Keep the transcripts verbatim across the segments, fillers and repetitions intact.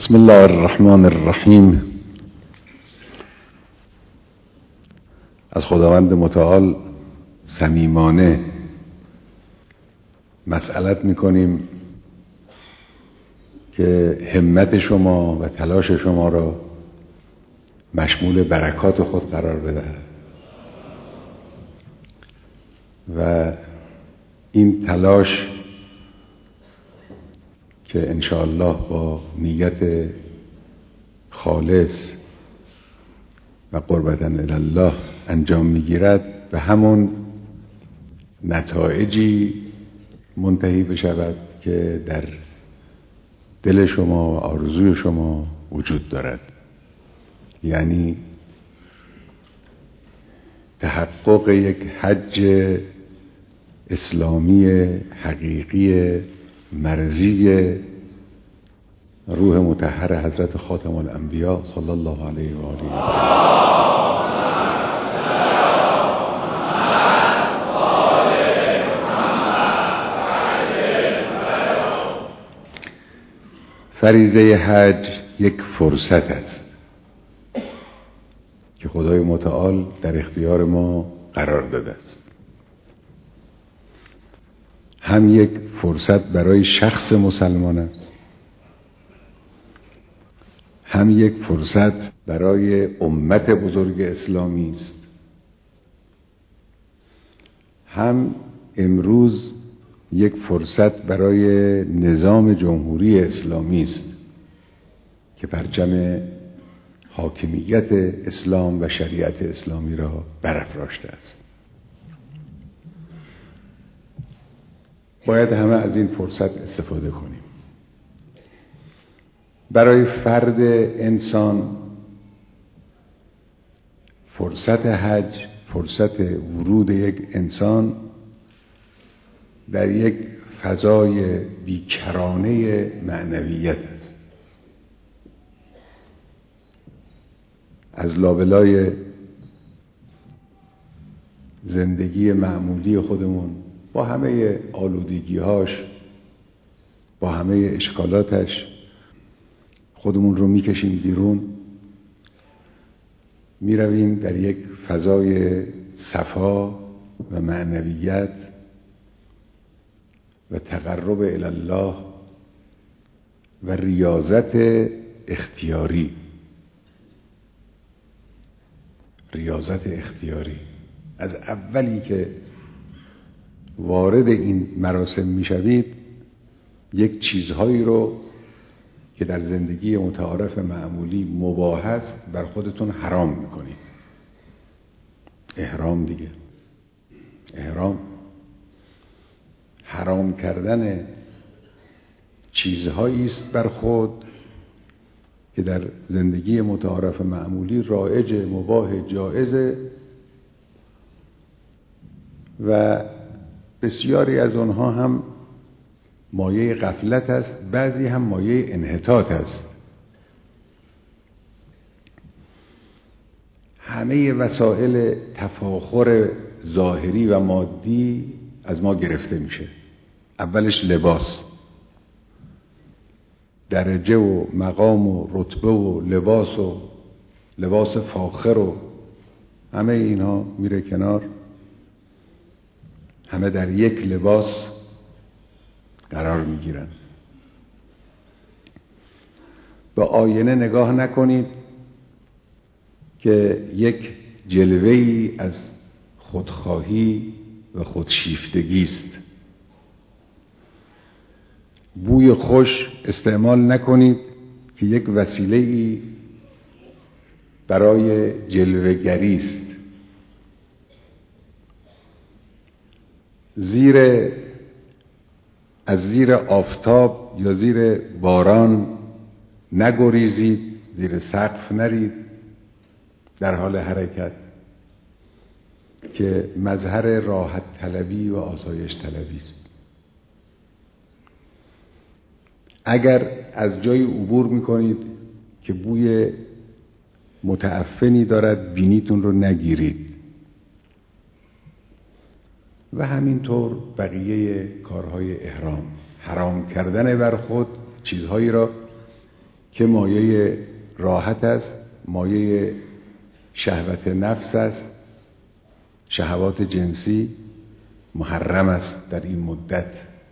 بسم الله الرحمن الرحیم. از خداوند متعال صمیمانه مسئلت میکنیم که همت شما و تلاش شما را مشمول برکات خود قرار بدهد و این تلاش که انشاءالله با نیت خالص و قربتاً الله انجام میگیرد به همون نتایجی منتهی بشود که در دل شما و آرزوی شما وجود دارد، یعنی تحقق یک حج اسلامی حقیقی مرضی روح مطهر حضرت خاتم الانبیا صلی الله علیه و آله و فریضه حج یک فرصت است که خدای متعال در اختیار ما قرار داده است، هم یک فرصت برای شخص مسلمان است، هم یک فرصت برای امت بزرگ اسلامی است، هم امروز یک فرصت برای نظام جمهوری اسلامی است که پرچم حاکمیت اسلام و شریعت اسلامی را برافراشته است. باید همه از این فرصت استفاده کنیم. برای فرد انسان فرصت حج، فرصت ورود یک انسان در یک فضای بیکرانه معنویت است. از لابلای زندگی معمولی خودمون با همه آلودگی‌هاش، با همه اشکالاتش خودمون رو میکشیم بیرون، میرویم در یک فضای صفا و معنویت و تقرب الی الله و ریاضت اختیاری. ریاضت اختیاری از اولی که وارد این مراسم میشوید یک چیزهایی رو که در زندگی متعارف معمولی مباح است بر خودتون حرام میکنید. احرام دیگه، احرام حرام کردن چیزهایی است بر خود که در زندگی متعارف معمولی رایج، مباح، جایزه و بسیاری از آنها هم مایه غفلت است، بعضی هم مایه انحطاط است. همه وسایل تفاخر ظاهری و مادی از ما گرفته میشه. اولش لباس، درجه و مقام و رتبه و لباس و لباس فاخر و همه اینها میره کنار، همه در یک لباس قرار میگیرن. به آینه نگاه نکنید که یک جلوه‌ای از خودخواهی و خودشیفتگی است. بوی خوش استعمال نکنید که یک وسیله‌ای برای جلوه‌گری است. زیر از زیر آفتاب یا زیر باران نگریزید، زیر سقف نرید در حال حرکت که مظهر راحت طلبی و آسایش طلبی است. اگر از جای عبور میکنید که بوی متعفنی دارد بینیتون رو نگیرید و همینطور بقیه کارهای احرام. حرام کردن بر خود چیزهایی را که مایه راحت است، مایه شهوت نفس است، شهوات جنسی محرم است در این مدت.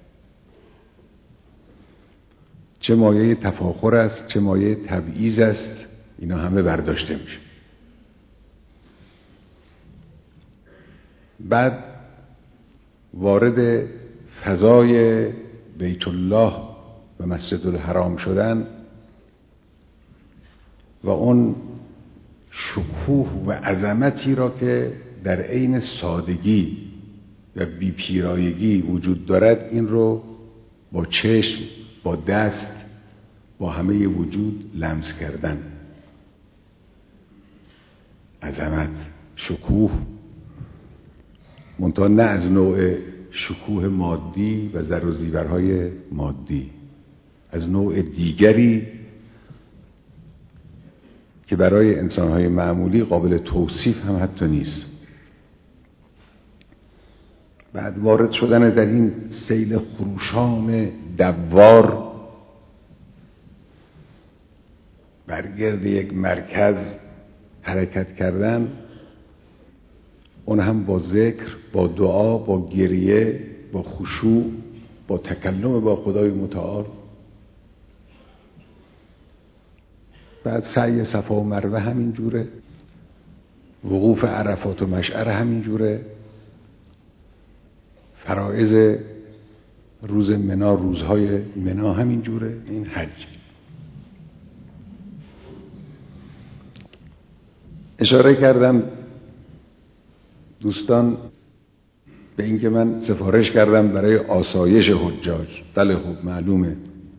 چه مایه تفاخر است، چه مایه تبعیض است، اینا همه برداشته میشه. بعد وارد فضای بیت الله و مسجد الحرام شدن و اون شکوه و عظمتی را که در عین سادگی و بی‌پیرایگی وجود دارد، این رو با چشم، با دست، با همه وجود لمس کردن. عظمت، شکوه، منتها نه از نوع شکوه مادی و زر و زیورهای مادی، از نوع دیگری که برای انسانهای معمولی قابل توصیف هم حتی نیست. بعد وارد شدن در این سیل خروشان دوار برگرد یک مرکز حرکت کردن، اون هم با ذکر، با دعا، با گریه، با خشوع، با تکلم با خدای متعال. بعد سعی صفا و مروه همین جوره، وقوف عرفات و مشعر همین جوره، فرائض روز منا، روزهای منا همین جوره. این حج. اشاره کردم دوستان به اینکه من سفارش کردم برای آسایش حجاج. بله خب معلومه،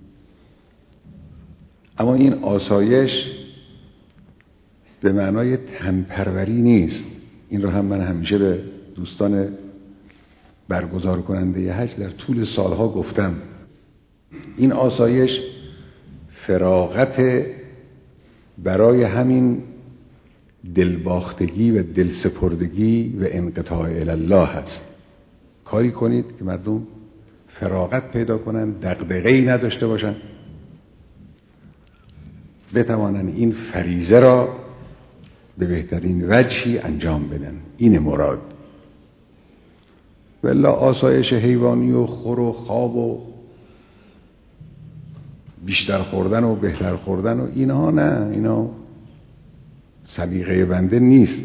اما این آسایش به معنای تنپروری نیست. این رو هم من همیشه به دوستان برگزار کننده حج در طول سالها گفتم. این آسایش فراغت برای همین دلباختگی و دلسپردگی و انقطاع الی الله هست. کاری کنید که مردم فراغت پیدا کنن، دغدغه‌ای نداشته باشن، بتوانن این فریضه را به بهترین وجهی انجام بدن. این مراد. والا آسایش حیوانی و خور و خواب و بیشتر خوردن و بهتر خوردن و اینها نه، اینا سلیقه بنده نیست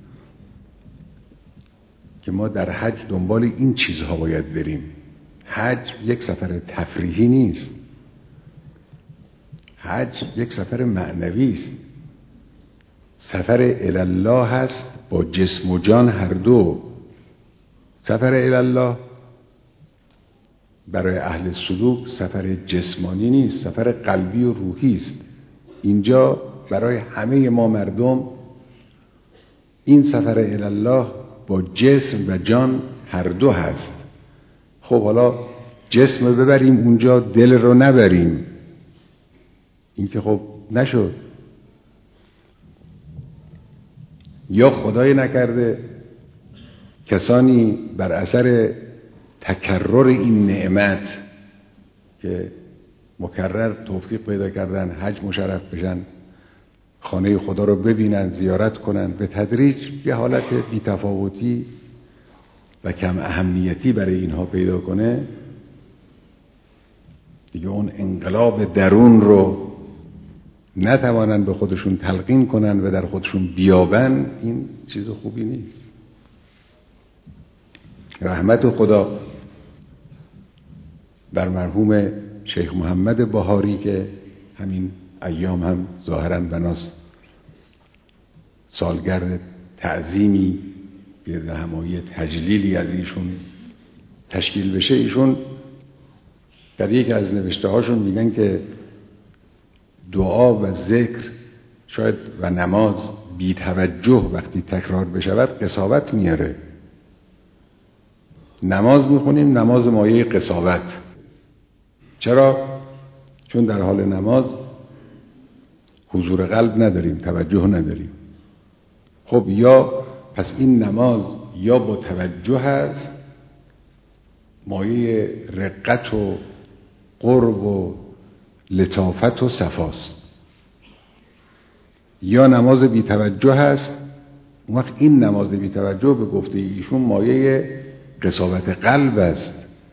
که ما در حج دنبال این چیزها باید بریم. حج یک سفر تفریحی نیست، حج یک سفر معنوی است. سفر الی الله هست با جسم و جان هر دو. سفر الی الله برای اهل سلوک سفر جسمانی نیست، سفر قلبی و روحی است. اینجا برای همه ما مردم این سفر الی الله با جسم و جان هر دو هست. خب حالا جسم ببریم اونجا، دل رو نبریم، این که خب نشد. یا خدای نکرده کسانی بر اثر تکرر این نعمت که مکرر توفیق پیدا کردن حج مشرف بشن، خانه خدا رو ببینن، زیارت کنن، به تدریج یه حالت بی‌تفاوتی و کم اهمیتی برای اینها پیدا کنه، دیگه اون انقلاب درون رو نتوانن به خودشون تلقین کنن و در خودشون بیابن، این چیز خوبی نیست. رحمت خدا بر مرحوم شیخ محمد بهاری که همین ایام هم ظاهراً بناست سالگرد تعظیمی گرد همایی تجلیلی از ایشون تشکیل بشه. ایشون در یک از نوشته هاشون میگن که دعا و ذکر شاید و نماز بی توجه وقتی تکرار بشود قساوت میاره. نماز میخونیم، نماز مایه قساوت. چرا؟ چون در حال نماز حضور قلب نداریم، توجه نداریم. خب یا پس این نماز یا با توجه هست، مایه رقت و قرب و لطافت و صفاست، یا نماز بی توجه هست. اون وقت این نماز بی توجه به گفته ایشون مایه قساوت قلب است.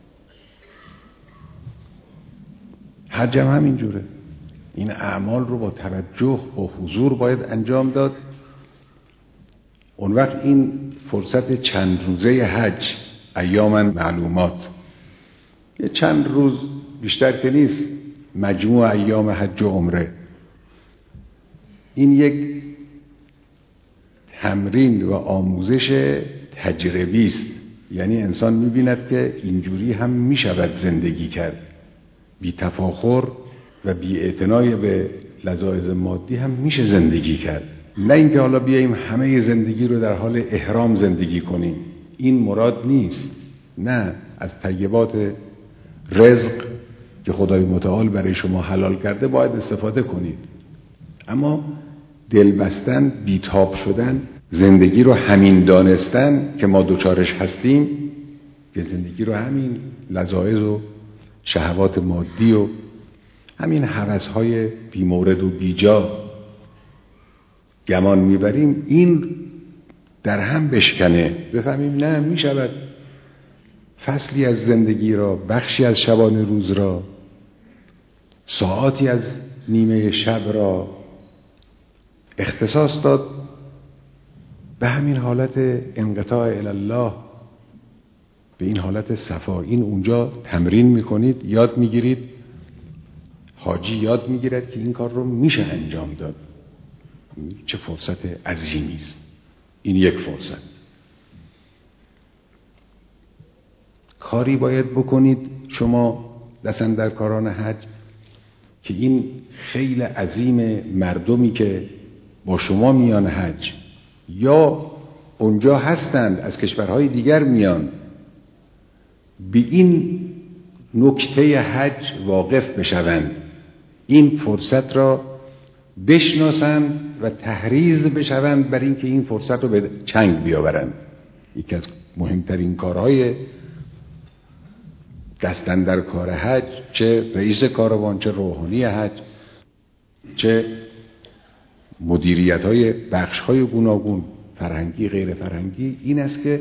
حج هم همینجوره. این اعمال رو با توجه با حضور باید انجام داد. اون وقت این فرصت چند روزه حج، ایام معلومات، یه چند روز بیشتر که نیست، مجموع ایام حج و عمره، این یک تمرین و آموزش تجربی است. یعنی انسان می‌بیند که اینجوری هم می‌شود زندگی کرد، بی تفاخر و بی اعتنای به لذایذ مادی هم میشه زندگی کرد. نه اینکه حالا بیاییم همه زندگی رو در حال احرام زندگی کنیم، این مراد نیست. نه، از طیبات رزق که خدای متعال برای شما حلال کرده باید استفاده کنید، اما دل بستن، بیتاب شدن، زندگی رو همین دانستن که ما دوچارش هستیم، که زندگی رو همین لذایذ و شهوات مادی و همین هوس‌های بی‌مورد و بیجا گمان میبریم، این در هم بشکنه، بفهمیم نه، میشود فصلی از زندگی را، بخشی از شبانه روز را، ساعاتی از نیمه شب را اختصاص داد به همین حالت انقطاع الله، به این حالت صفا. این اونجا تمرین میکنید، یاد میگیرید، حاجی یاد میگیرد که این کار رو میشه انجام داد. چه فرصت عظیمی است این. یک فرصت کاری باید بکنید شما دستن در کاران حج که این خیل عظیم مردمی که با شما میان حج یا اونجا هستند از کشورهای دیگر میان، به این نکته حج واقف بشوند، این فرصت را بشناسند و تحریض بشوند بر این که این فرصت رو به چنگ بیاورند. یکی از مهمترین کارهای دستن در کار حج، چه رئیس کاروان، چه روحانی حج، چه مدیریت های بخش های گوناگون، فرهنگی غیر فرهنگی، این است که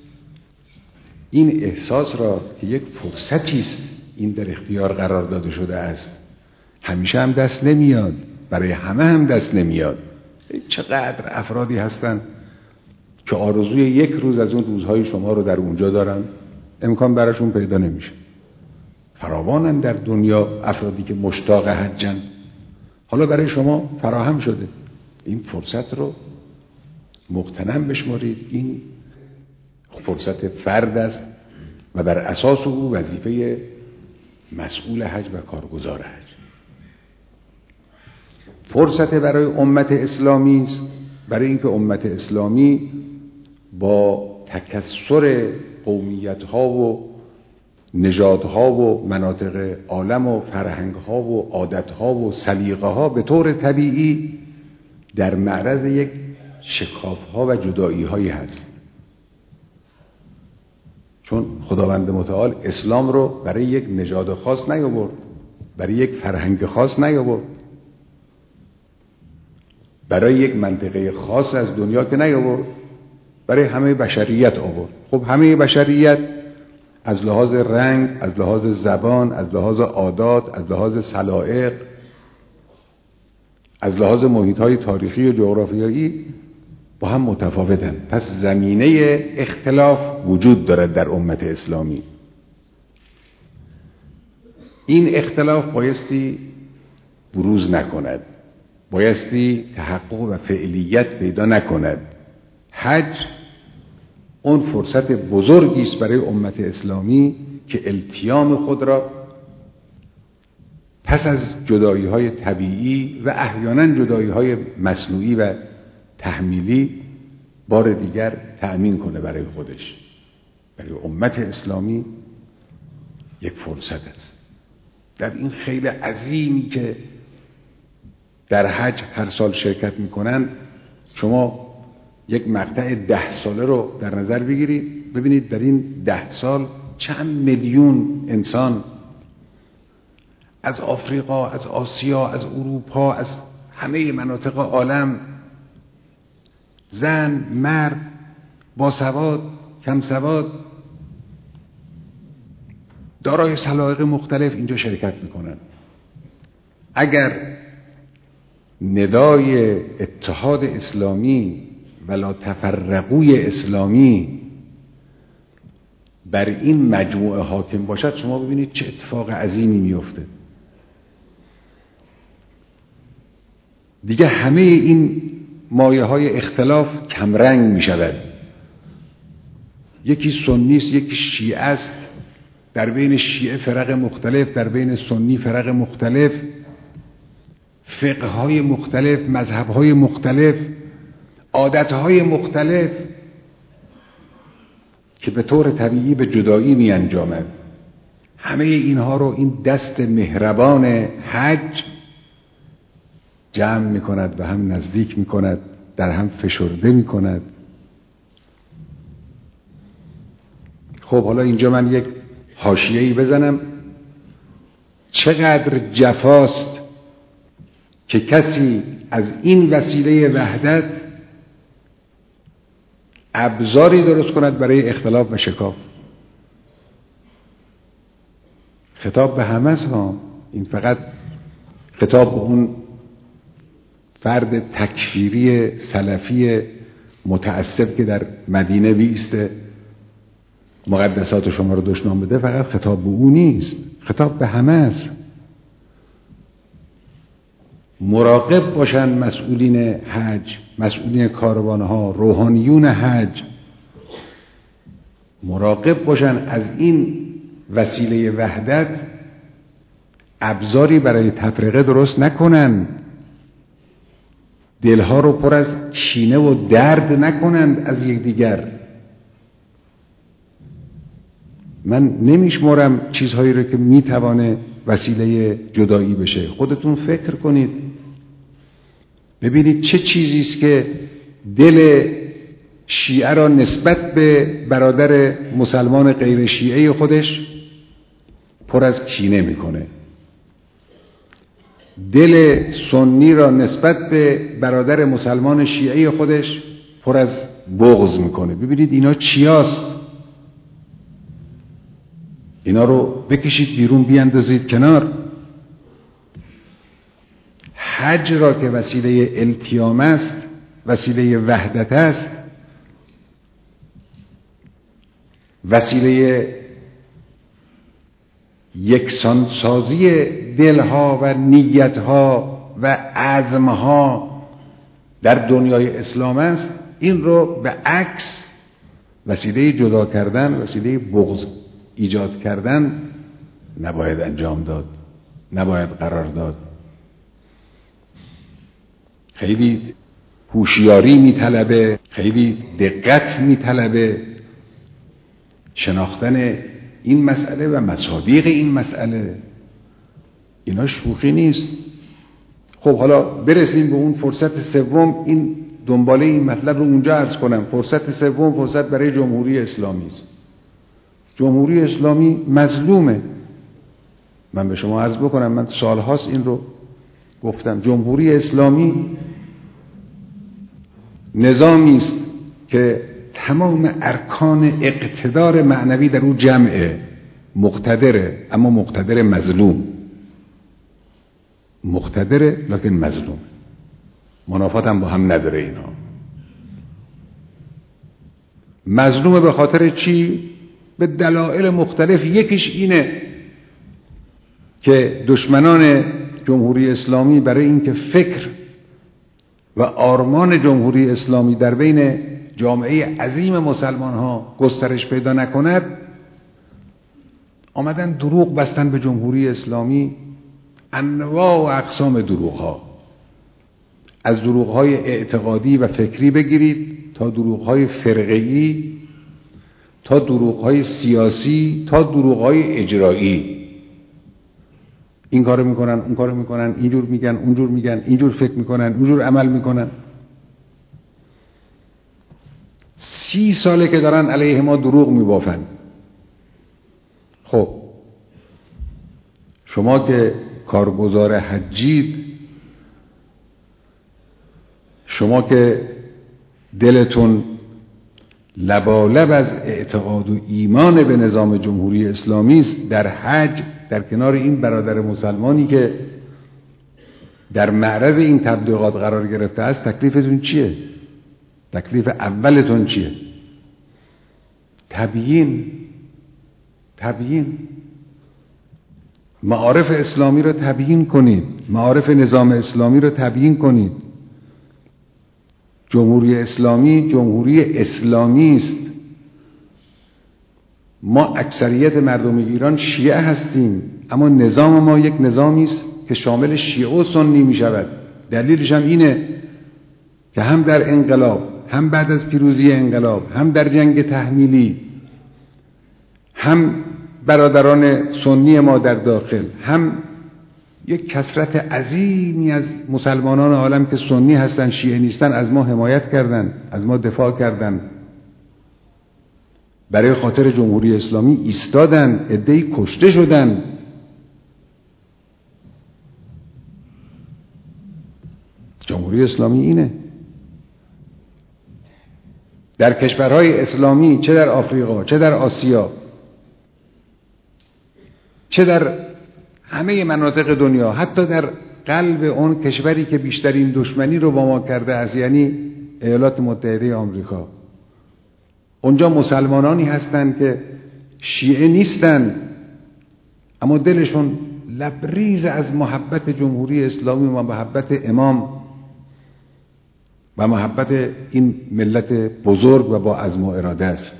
این احساس را که یک فرصتی است این در اختیار قرار داده شده است، همیشه هم دست نمیاد، برای همه هم دست نمیاد. چقدر افرادی هستند که آرزوی یک روز از اون روزهای شما رو در اونجا دارن، امکان براشون پیدا نمیشه. فراوانن در دنیا افرادی که مشتاق حجن، حالا برای شما فراهم شده. این فرصت رو مغتنم بشمارید. این فرصت فرد است و بر اساس او وظیفه مسئول حج و کارگزار حج. فرصت برای امت اسلامی است، برای اینکه امت اسلامی با تکثر قومیت‌ها و نژادها و مناطق عالم و فرهنگ‌ها و عادت‌ها و سلیقه‌ها به طور طبیعی در معرض یک شکاف‌ها و جدایی‌هایی هست، چون خداوند متعال اسلام رو برای یک نژاد خاص نیاورد، برای یک فرهنگ خاص نیاورد، برای یک منطقه خاص از دنیا که نیاورد، برای همه بشریت آورد. خب همه بشریت از لحاظ رنگ، از لحاظ زبان، از لحاظ عادات، از لحاظ سلائق، از لحاظ محیط‌های تاریخی و جغرافیایی با هم متفاوتند. پس زمینه اختلاف وجود دارد در امت اسلامی. این اختلاف بایستی بروز نکند، بایستی تحقق و فعلیت پیدا نکند. حج اون فرصت بزرگی است برای امت اسلامی که التیام خود را پس از جدایی‌های طبیعی و احیانا جدایی‌های مصنوعی و تحمیلی بار دیگر تأمین کنه برای خودش. برای امت اسلامی یک فرصت است. در این خیل عظیمی که در حج هر سال شرکت میکنن، شما یک مقطع ده ساله رو در نظر بگیرید، ببینید در این ده سال چند میلیون انسان از آفریقا، از آسیا، از اروپا، از همه مناطق عالم زن، مرد، باسواد، کم سواد، دارای سلایق مختلف اینجا شرکت میکنن. اگر ندای اتحاد اسلامی ولا تفرقوی اسلامی بر این مجموعه حاکم باشد، شما ببینید چه اتفاق عظیمی میفته. دیگه همه این مایه های اختلاف کمرنگ می شود. یکی سنی است، یکی شیعه است، در بین شیعه فرق مختلف، در بین سنی فرق مختلف، فقه های مختلف، مذهب های مختلف، عادت های مختلف که به طور طبیعی به جدایی می انجامد. همه اینها رو این دست مهربان حج جمع می کند و هم نزدیک می کند، در هم فشرده می کند. خب حالا اینجا من یک حاشیه‌ای بزنم. چقدر جفاست که کسی از این وسیله وحدت ابزاری درست کند برای اختلاف و شکاف. خطاب به همه است ها، این فقط خطاب به اون فرد تکفیری سلفی متعصب که در مدینه بیسته مقدسات شما رو دشنام بده، فقط خطاب به اون نیست، خطاب به همه است. مراقب باشن مسئولین حج، مسئولین کاروانها، روحانیون حج، مراقب باشن از این وسیله وحدت ابزاری برای تفرقه درست نکنن، دلها رو پر از کینه و درد نکنند از یکدیگر. من نمیشمرم چیزهایی رو که میتوانه وسیله جدایی بشه. خودتون فکر کنید ببینید چه چیزی است که دل شیعه را نسبت به برادر مسلمان غیر شیعه خودش پر از کینه میکنه، دل سنی را نسبت به برادر مسلمان شیعه خودش پر از بغض میکنه. ببینید اینا چیاست؟ اینا رو بکشید بیرون، بیاندازید کنار. حج را که وسیله التیام است، وسیله وحدت است، وسیله یکسانسازی دلها و نیتها و عزمها در دنیای اسلام است، این رو به عکس وسیله جدا کردن، وسیله بغض ایجاد کردن نباید انجام داد، نباید قرار داد. خیلی هوشیاری میطلبه، خیلی دقت میطلبه شناختن این مسئله و مصادیق این مسئله. اینا شوخی نیست. خب حالا برسیم به اون فرصت سوم، این دنباله این مطلب رو اونجا عرض کنم. فرصت سوم فرصت برای جمهوری اسلامی است. جمهوری اسلامی مظلومه. من به شما عرض بکنم، من سالهاست این رو گفتم، جمهوری اسلامی نظامی است که تمام ارکان اقتدار معنوی در او جمعه، مقتدره اما مقتدر مظلوم، مقتدره لکن مظلوم، منافات هم با هم نداره. اینا مظلومه به خاطر چی؟ به دلایل مختلف. یکیش اینه که دشمنان جمهوری اسلامی برای اینکه فکر و آرمان جمهوری اسلامی در بین جامعه عظیم مسلمان ها گسترش پیدا نکند، آمدن دروغ بستن به جمهوری اسلامی، انواع و اقسام دروغ ها، از دروغ های اعتقادی و فکری بگیرید تا دروغ های فرقه‌ای، تا دروغ های سیاسی، تا دروغ های اجرایی. این کارو میکنن، اون کارو میکنن، اینجور میگن، اونجور میگن، اینجور فکر میکنن، اونجور عمل میکنن. سی ساله که دارن علیه ما دروغ میبافن. خب شما که کارگزار حجید شما که دلتون لبالب از اعتقاد و ایمان به نظام جمهوری اسلامی است، در حج در کنار این برادر مسلمانی که در معرض این تبلیغات قرار گرفته است، تکلیفتون چیه؟ تکلیف اولتون چیه؟ تبیین تبیین معارف اسلامی رو تبیین کنید، معارف نظام اسلامی رو تبیین کنید. جمهوری اسلامی جمهوری اسلامی است. ما اکثریت مردم ایران شیعه هستیم، اما نظام ما یک نظامی است که شامل شیعه و سنی می شود. دلیلش هم اینه که هم در انقلاب، هم بعد از پیروزی انقلاب، هم در جنگ تحمیلی، هم برادران سنی ما در داخل، هم یک کثرت عظیمی از مسلمانان عالم که سنی هستن شیعه نیستن از ما حمایت کردن، از ما دفاع کردن، برای خاطر جمهوری اسلامی ایستادن، عده‌ای کشته شدن. جمهوری اسلامی اینه. در کشورهای اسلامی، چه در آفریقا، چه در آسیا، چه در همه مناطق دنیا، حتی در قلب اون کشوری که بیشترین دشمنی رو با ما کرده است، یعنی ایالات متحده آمریکا، اونجا مسلمانانی هستند که شیعه نیستن، اما دلشون لبریز از محبت جمهوری اسلامی و محبت امام و محبت این ملت بزرگ و با عزم و اراده است.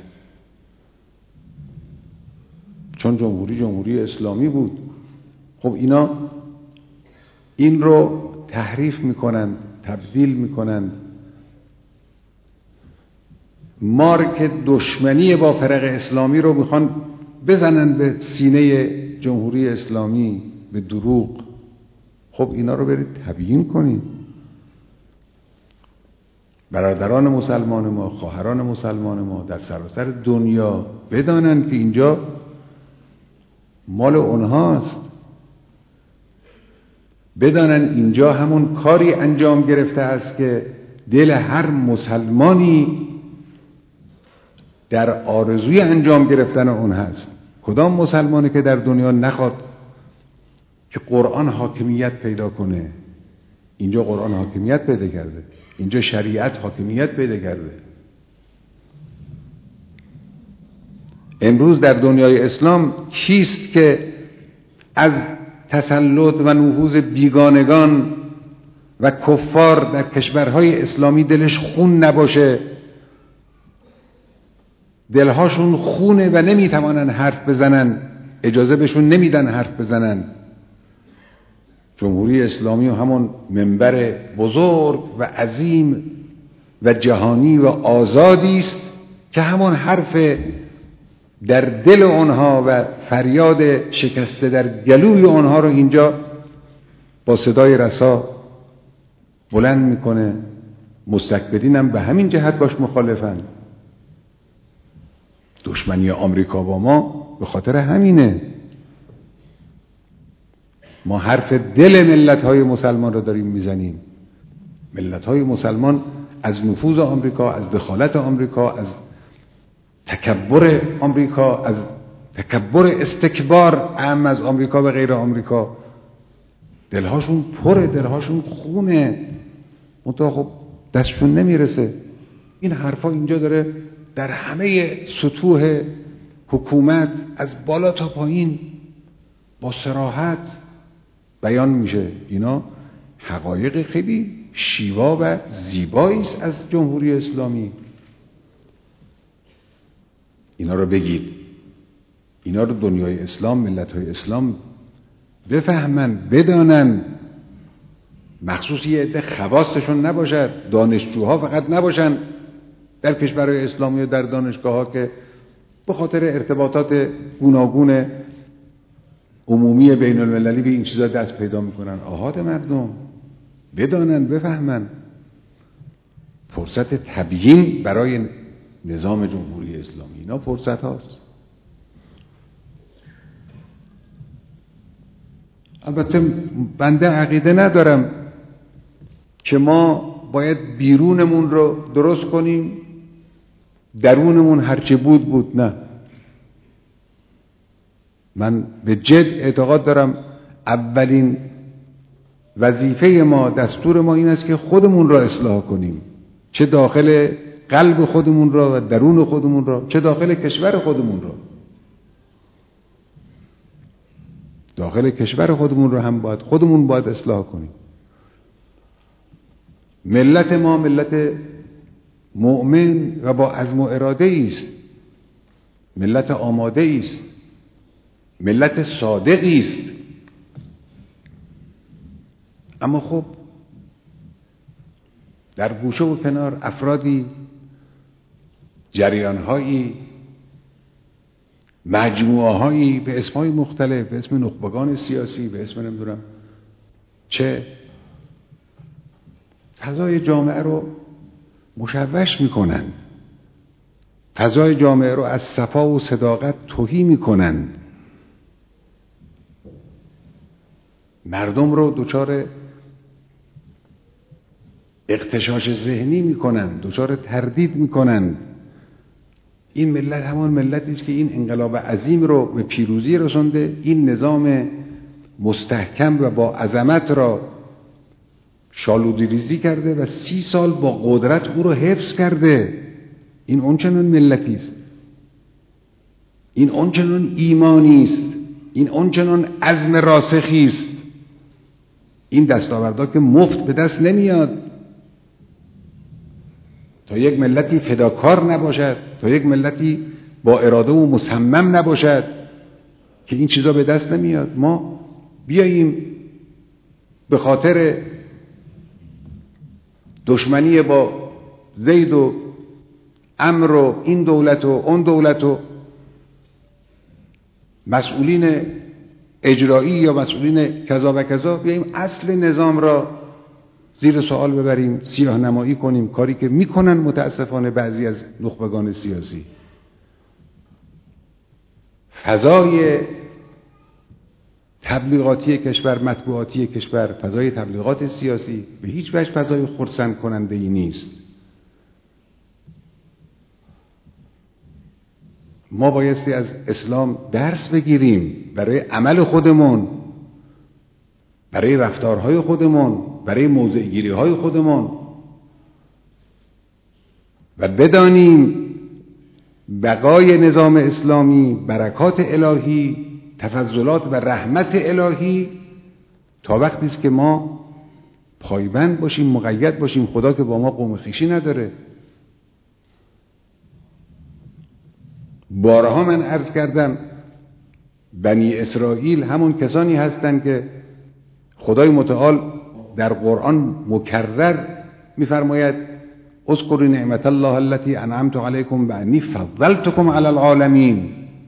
چون جمهوری جمهوری اسلامی بود. خب اینا این رو تحریف میکنند، تبدیل میکنند. مارک دشمنی با فرق اسلامی رو میخوان بزنن به سینه جمهوری اسلامی، به دروغ. خب اینا رو برید تبیین کنید. برادران مسلمان ما، خواهران مسلمان ما در سراسر دنیا بدانند که اینجا مال اونهاست. بدانن اینجا همون کاری انجام گرفته است که دل هر مسلمانی در آرزوی انجام گرفتن اون هست. کدام مسلمانی که در دنیا نخواد که قرآن حاکمیت پیدا کنه؟ اینجا قرآن حاکمیت پیدا کرده، اینجا شریعت حاکمیت پیدا کرده. امروز در دنیای اسلام کیست که از تسلط و نفوذ بیگانگان و کفار در کشورهای اسلامی دلش خون نباشه؟ دلهاشون خونه و نمیتوانن حرف بزنن، اجازه بهشون نمیدن حرف بزنن. جمهوری اسلامی و همون منبر بزرگ و عظیم و جهانی و آزادی است که همون حرف در دل آنها و فریاد شکسته در گلوی آنها رو اینجا با صدای رسا بلند میکنه. مستکبرین هم به همین جهت باش مخالفن. دشمنی آمریکا با ما به خاطر همینه. ما حرف دل ملت‌های مسلمان رو داریم میزنیم. ملت‌های مسلمان از نفوذ آمریکا، از دخالت آمریکا، از تکبر آمریکا، از تکبر استکبار اعم از آمریکا و غیر آمریکا دلهاشون پره، دلهاشون خونه، منتها خب دستشون نمیرسه. این حرفا اینجا داره در همه سطوح حکومت از بالا تا پایین با صراحت بیان میشه. اینا حقایق خیلی شیوا و زیبایی است از جمهوری اسلامی. اینا رو بگید، اینا رو دنیای اسلام، ملت‌های اسلام بفهمن، بدانن. مخصوص یه عده خواستشون نباشد، دانشجوها فقط نباشن در کشورهای اسلامی و در دانشگاه‌ها که به خاطر ارتباطات گوناگون عمومی بین المللی به این چیزا دست پیدا میکنن. آحاد مردم بدانن، بفهمن. فرصت تبیین برای نظام جمهوری اسلامی، اینا فرصت هاست. البته بنده عقیده ندارم که ما باید بیرونمون رو درست کنیم، درونمون هرچه بود بود. نه، من به جد اعتقاد دارم اولین وظیفه ما، دستور ما این است که خودمون را اصلاح کنیم، چه داخل قلب خودمون را و درون خودمون را، چه داخل کشور خودمون را. داخل کشور خودمون را هم باید خودمون باید اصلاح کنیم. ملت ما ملت مؤمن و با عزم و اراده است، ملت آماده است، ملت صادقی است. اما خب در گوشه و کنار افرادی، جریانهایی، مجموعه‌هایی به اسمهای مختلف، به اسم نخبگان سیاسی، به اسم نمیدونم چه، فضای جامعه رو مشوش میکنن، فضای جامعه رو از صفا و صداقت تهی میکنن، مردم رو دچار اغتشاش ذهنی میکنن، دچار تردید میکنن. این ملت همان ملتی است که این انقلاب عظیم رو به پیروزی رسونده، این نظام مستحکم و با عظمت را شالودی ریزی کرده و سی سال با قدرت او رو حفظ کرده. این اون چنان ملتی است، این اون چنان ایمانی است، این اون چنان عزم راسخی است. این دستاوردها که مفت به دست نمیاد. تا یک ملتی فداکار نباشد، تا یک ملتی با اراده و مصمم نباشد که این چیزا به دست نمیاد. ما بیاییم به خاطر دشمنی با زید و عمرو و این دولت و اون دولت و مسئولین اجرایی یا مسئولین کذا و کذا، بیاییم اصل نظام را زیر سوال ببریم، سیاه نمایی کنیم، کاری که میکنن متاسفانه بعضی از نخبگان سیاسی. فضای تبلیغاتی کشور، مطبوعاتی کشور، فضای تبلیغات سیاسی به هیچ وجه فضای خرسند کننده ای نیست. ما بایستی از اسلام درس بگیریم برای عمل خودمون، برای رفتارهای خودمون، برای موضع‌گیری های خودمون، و بدانیم بقای نظام اسلامی، برکات الهی، تفضلات و رحمت الهی تا وقتی است که ما پایبند باشیم، مقید باشیم. خدا که با ما قوم خویشی نداره. بارها من عرض کردم بنی اسرائیل همون کسانی هستند که خدای متعال در قرآن مکرر می‌فرماید اذکروا نعمت الله التي انعمت علیکم و انی فضلتکم علی العالمین.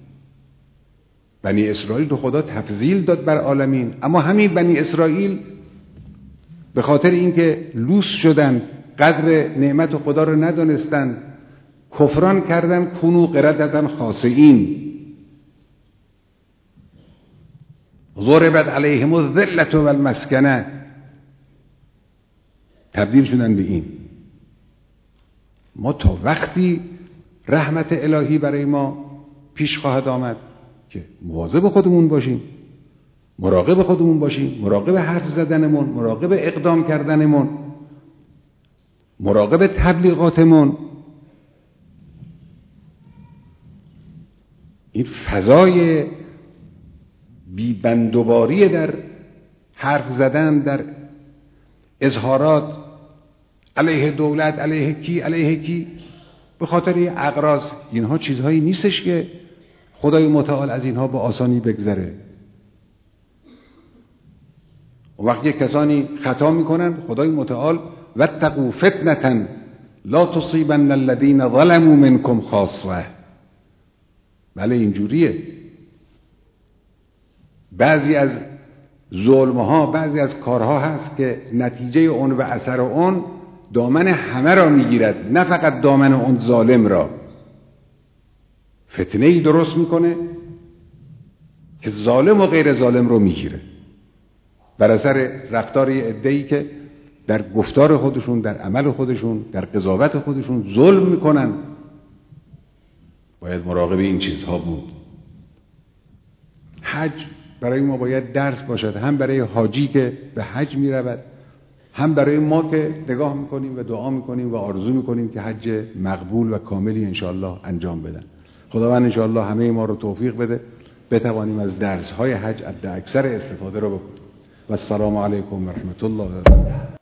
بنی اسرائیل رو خدا تفضیل داد بر عالمین. اما همین بنی اسرائیل به خاطر اینکه لوس شدن، قدر نعمت خدا رو ندانستن، کفران کردن، کونوا قردة خاسئین، ضربت علیهم الذلة والمسکنة، تبدیل شدن به این. ما تا وقتی رحمت الهی برای ما پیش خواهد آمد که مواظب خودمون باشیم، مراقب خودمون باشیم، مراقب حرف زدنمون، مراقب اقدام کردنمون، مراقب تبلیغاتمون. این فضای بی‌بندوباری در حرف زدن، در اظهارات علیه دولت، علیه کی، علیه کی، به خاطر اغراض، اینها چیزهایی نیستش که خدای متعال از اینها به آسانی بگذره. و وقتی کسانی خطا میکنن، خدای متعال واتقوا فتنة لا تصیبن الذین ظلموا منکم خاصة. بله اینجوریه. بعضی از ظلمها، بعضی از کارها هست که نتیجه اون و اثر اون دامن همه را میگیرد، نه فقط دامن اون ظالم را. فتنه‌ای درست میکنه که ظالم و غیر ظالم رو میگیره بر اثر رفتار عده‌ای که در گفتار خودشون، در عمل خودشون، در قضاوت خودشون ظلم میکنن. باید مراقب این چیزها بود. حج برای ما باید درس باشد، هم برای حاجی که به حج میرود، هم برای ما که نگاه میکنیم و دعا میکنیم و آرزو میکنیم که حج مقبول و کاملی انشاءالله انجام بدن. خداوند انشاءالله همه ما رو توفیق بده بتوانیم از درس‌های حج حد اکثر استفاده رو بکنیم. و السلام علیکم و رحمت الله و برکاته.